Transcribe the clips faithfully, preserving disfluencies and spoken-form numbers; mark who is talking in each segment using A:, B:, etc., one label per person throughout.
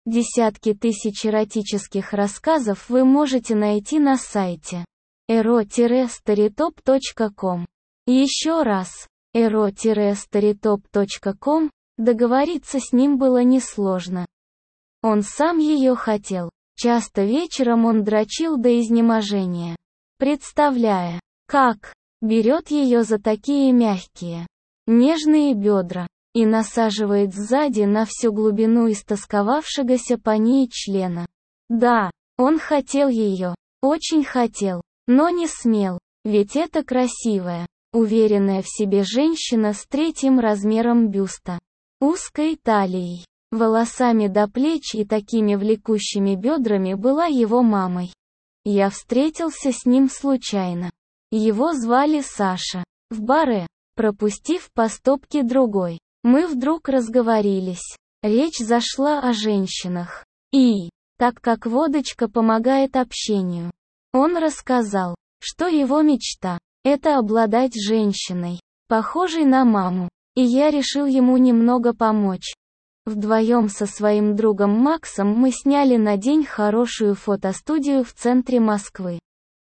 A: Десятки тысяч эротических рассказов вы можете найти на сайте эро старитоп точка ком. Еще раз, эро старитоп точка ком, договориться с ним было несложно. Он сам ее хотел. Часто вечером он дрочил до изнеможения, представляя, как берет ее за такие мягкие, нежные бедра и насаживает сзади на всю глубину истосковавшегося по ней члена. Да, он хотел ее, очень хотел, но не смел, ведь это красивая, уверенная в себе женщина с третьим размером бюста, узкой талией, волосами до плеч и такими влекущими бедрами была его мамой. Я встретился с ним случайно. Его звали Саша. В баре, пропустив по стопке другой, мы вдруг разговорились. Речь зашла о женщинах. И, так как водочка помогает общению, он рассказал, что его мечта – это обладать женщиной, похожей на маму, и я решил ему немного помочь. Вдвоем со своим другом Максом мы сняли на день хорошую фотостудию в центре Москвы.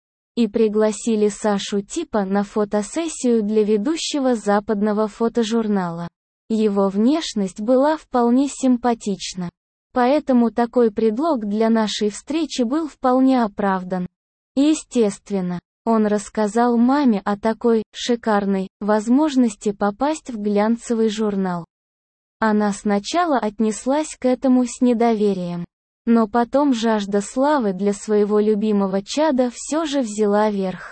A: И пригласили Сашу типа на фотосессию для ведущего западного фотожурнала. Его внешность была вполне симпатична. Поэтому такой предлог для нашей встречи был вполне оправдан. Естественно, он рассказал маме о такой шикарной возможности попасть в глянцевый журнал. Она сначала отнеслась к этому с недоверием. Но потом жажда славы для своего любимого чада все же взяла верх.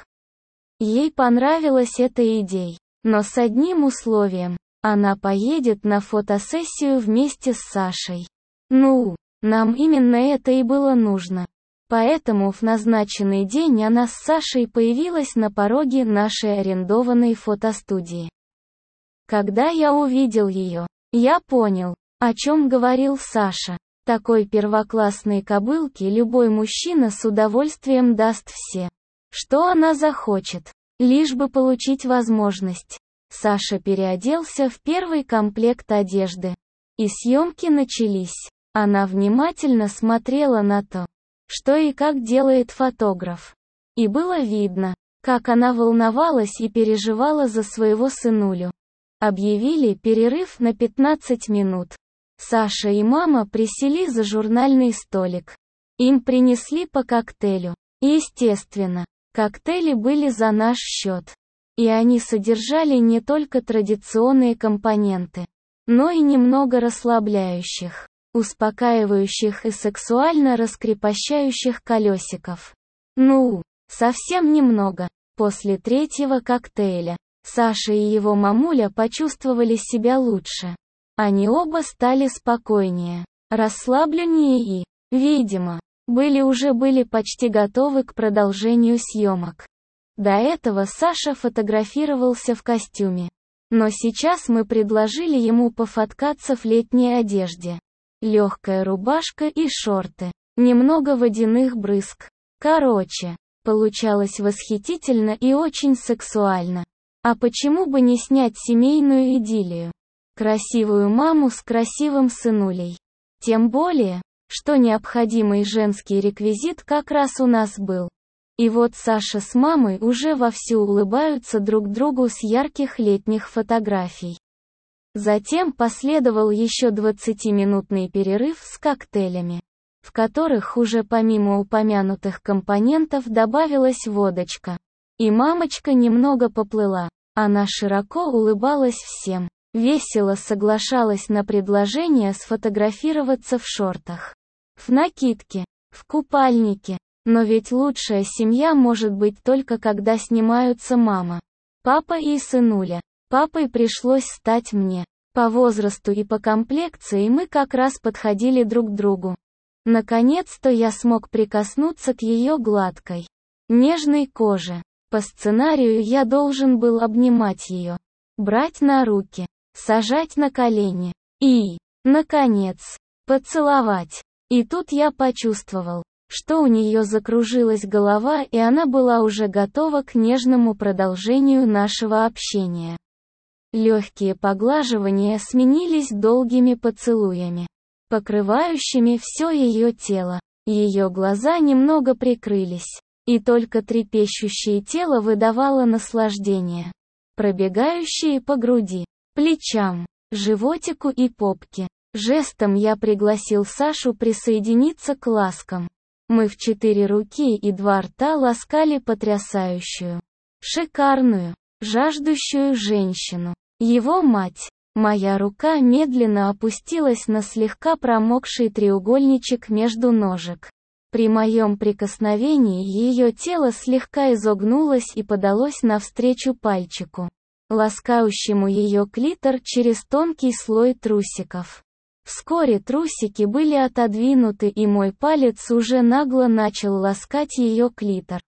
A: Ей понравилась эта идея, но с одним условием. Она поедет на фотосессию вместе с Сашей. Ну, нам именно это и было нужно. Поэтому в назначенный день она с Сашей появилась на пороге нашей арендованной фотостудии. Когда я увидел ее, я понял, о чем говорил Саша. Такой первоклассной кобылке любой мужчина с удовольствием даст все, что она захочет, лишь бы получить возможность. Саша переоделся в первый комплект одежды. И съемки начались. Она внимательно смотрела на то, что и как делает фотограф. И было видно, как она волновалась и переживала за своего сынулю. Объявили перерыв на пятнадцать минут. Саша и мама присели за журнальный столик. Им принесли по коктейлю. Естественно, коктейли были за наш счет. И они содержали не только традиционные компоненты, но и немного расслабляющих, успокаивающих и сексуально раскрепощающих колесиков. Ну, совсем немного. После третьего коктейля Саша и его мамуля почувствовали себя лучше. Они оба стали спокойнее, расслабленнее и, видимо, были уже были почти готовы к продолжению съемок. До этого Саша фотографировался в костюме. Но сейчас мы предложили ему пофоткаться в летней одежде. Легкая рубашка и шорты. Немного водяных брызг. Короче, получалось восхитительно и очень сексуально. А почему бы не снять семейную идиллию? Красивую маму с красивым сынулей. Тем более, что необходимый женский реквизит как раз у нас был. И вот Саша с мамой уже вовсю улыбаются друг другу с ярких летних фотографий. Затем последовал еще двадцатиминутный перерыв с коктейлями, в которых уже помимо упомянутых компонентов добавилась водочка. И мамочка немного поплыла. Она широко улыбалась всем, весело соглашалась на предложение сфотографироваться в шортах, в накидке, в купальнике. Но ведь лучшая семья может быть только когда снимаются мама, папа и сынуля. Папой пришлось стать мне. По возрасту и по комплекции мы как раз подходили друг к другу. Наконец-то я смог прикоснуться к ее гладкой, нежной коже. По сценарию я должен был обнимать ее, брать на руки, сажать на колени и, наконец, поцеловать. И тут я почувствовал, что у нее закружилась голова, и она была уже готова к нежному продолжению нашего общения. Легкие поглаживания сменились долгими поцелуями. покрывающими все ее тело. Ее глаза немного прикрылись, и только трепещущее тело выдавало наслаждение, пробегающее по груди, плечам, животику и попке. Жестом я пригласил Сашу присоединиться к ласкам. Мы в четыре руки и два рта ласкали потрясающую, шикарную, жаждущую женщину. Его мать. Моя рука медленно опустилась на слегка промокший треугольничек между ножек. При моем прикосновении ее тело слегка изогнулось и подалось навстречу пальчику, ласкающему ее клитор через тонкий слой трусиков. Вскоре трусики были отодвинуты, и мой палец уже нагло начал ласкать ее клитор,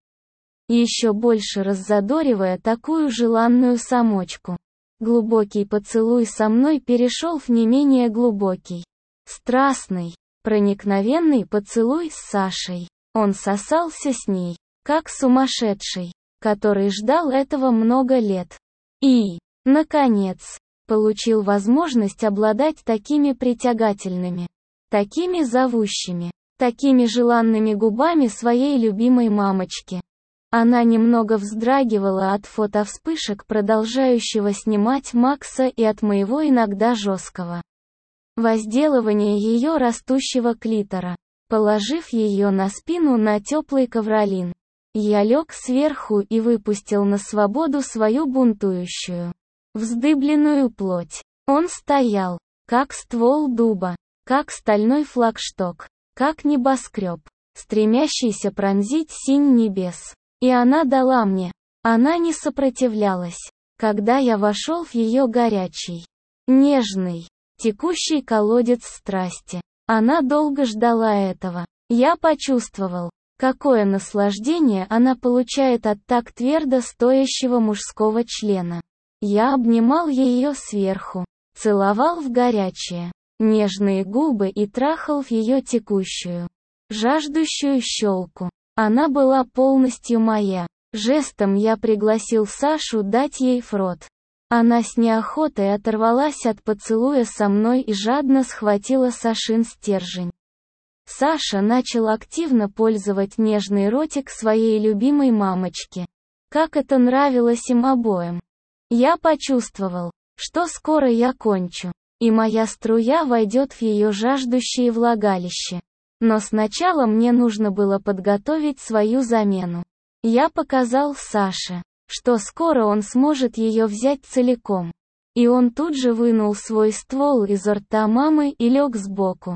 A: еще больше раззадоривая такую желанную самочку. Глубокий поцелуй со мной перешел в не менее глубокий, страстный, проникновенный поцелуй с Сашей. Он сосался с ней, как сумасшедший, который ждал этого много лет. И, наконец, получил возможность обладать такими притягательными, такими зовущими, такими желанными губами своей любимой мамочки. Она немного вздрагивала от фотовспышек продолжающего снимать Макса и от моего иногда жесткого возделывания ее растущего клитора. Положив ее на спину на теплый ковролин, я лег сверху и выпустил на свободу свою бунтующую, вздыбленную плоть. Он стоял, как ствол дуба, как стальной флагшток, как небоскреб, стремящийся пронзить синь небес. И она дала мне. Она не сопротивлялась, когда я вошел в ее горячий, нежный, текущий колодец страсти. Она долго ждала этого. Я почувствовал, какое наслаждение она получает от так твердо стоящего мужского члена. Я обнимал ее сверху, целовал в горячие, нежные губы и трахал в ее текущую, жаждущую щелку. Она была полностью моя. Жестом я пригласил Сашу дать ей в рот. Она с неохотой оторвалась от поцелуя со мной и жадно схватила Сашин стержень. Саша начал активно пользовать нежный ротик своей любимой мамочки. Как это нравилось им обоим. Я почувствовал, что скоро я кончу, и моя струя войдет в ее жаждущее влагалище. Но сначала мне нужно было подготовить свою замену. Я показал Саше, что скоро он сможет ее взять целиком. И он тут же вынул свой ствол из рта мамы и лег сбоку,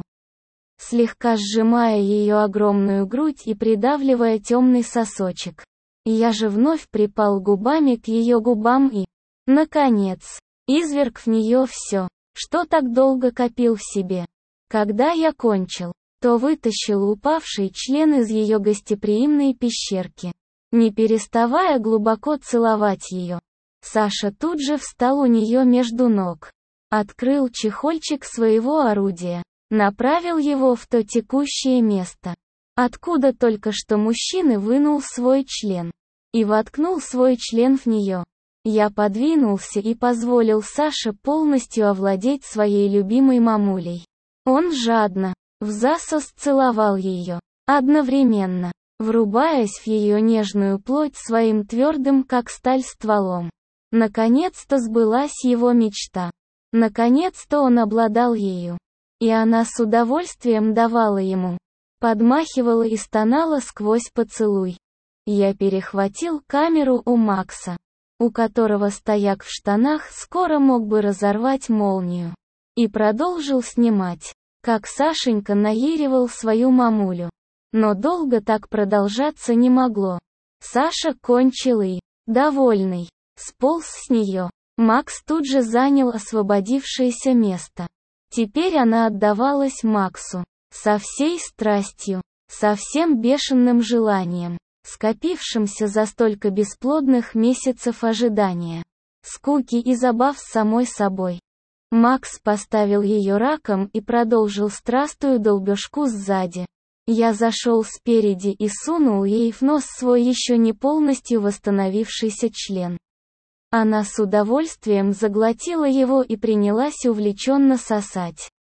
A: слегка сжимая ее огромную грудь и придавливая темный сосочек. Я же вновь припал губами к ее губам и, наконец, изверг в нее все, что так долго копил в себе. Когда я кончил, то вытащил упавший член из ее гостеприимной пещерки, не переставая глубоко целовать ее. Саша тут же встал у нее между ног, открыл чехольчик своего орудия, направил его в то текущее место, откуда только что мужчина вынул свой член, и воткнул свой член в нее. Я подвинулся и позволил Саше полностью овладеть своей любимой мамулей. Он жадно, взасос целовал ее, одновременно, врубаясь в ее нежную плоть своим твердым как сталь стволом. Наконец-то сбылась его мечта. Наконец-то он обладал ею. И она с удовольствием давала ему. Подмахивала и стонала сквозь поцелуй. Я перехватил камеру у Макса, у которого стояк в штанах скоро мог бы разорвать молнию, и продолжил снимать, как Сашенька наеривал свою мамулю. Но долго так продолжаться не могло. Саша кончил и, довольный, сполз с нее. Макс тут же занял освободившееся место. Теперь она отдавалась Максу, со всей страстью, со всем бешеным желанием, скопившимся за столько бесплодных месяцев ожидания, скуки и забав с самой собой. Макс поставил ее раком и продолжил страстную долбежку сзади. Я зашел спереди и сунул ей в нос свой еще не полностью восстановившийся член. Она с удовольствием заглотила его и принялась увлеченно сосать.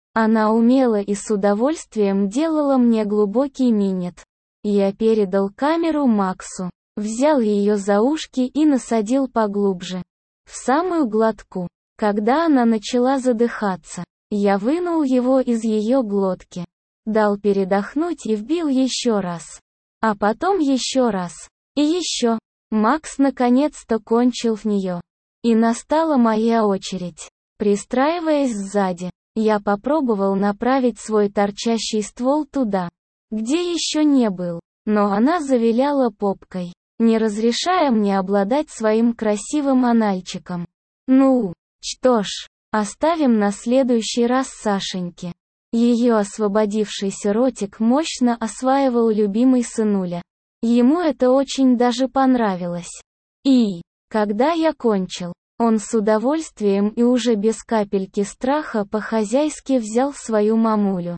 A: Она умело и с удовольствием делала мне глубокий минет. Я передал камеру Максу, взял ее за ушки и насадил поглубже. В самую глотку. Когда она начала задыхаться, я вынул его из ее глотки. Дал передохнуть и вбил еще раз. А потом еще раз. И еще. Макс наконец-то кончил в нее. И настала моя очередь. Пристраиваясь сзади, я попробовал направить свой торчащий ствол туда, где еще не был, но она завиляла попкой, не разрешая мне обладать своим красивым анальчиком. Ну, что ж, оставим на следующий раз Сашеньке. Ее освободившийся ротик мощно осваивал любимый сынуля. Ему это очень даже понравилось. И, когда я кончил, он с удовольствием и уже без капельки страха по-хозяйски взял свою мамулю.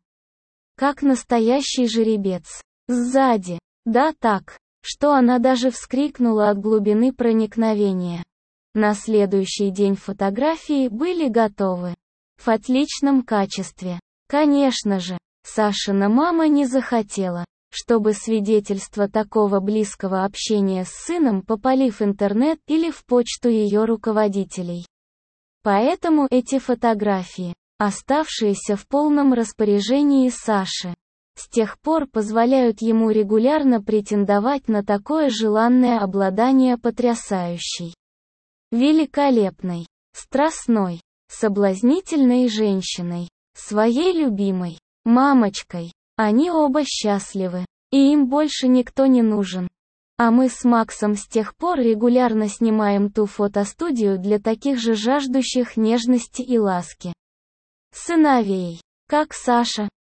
A: Как настоящий жеребец. Сзади. Да так, что она даже вскрикнула от глубины проникновения. На следующий день фотографии были готовы. В отличном качестве. Конечно же, Сашина мама не захотела, чтобы свидетельства такого близкого общения с сыном попали в интернет или в почту ее руководителей. Поэтому эти фотографии, оставшиеся в полном распоряжении Саши, с тех пор позволяют ему регулярно претендовать на такое желанное обладание потрясающей, великолепной, страстной, соблазнительной женщиной, своей любимой мамочкой. Они оба счастливы, и им больше никто не нужен. А мы с Максом с тех пор регулярно снимаем ту фотостудию для таких же жаждущих нежности и ласки сыновей, как Саша.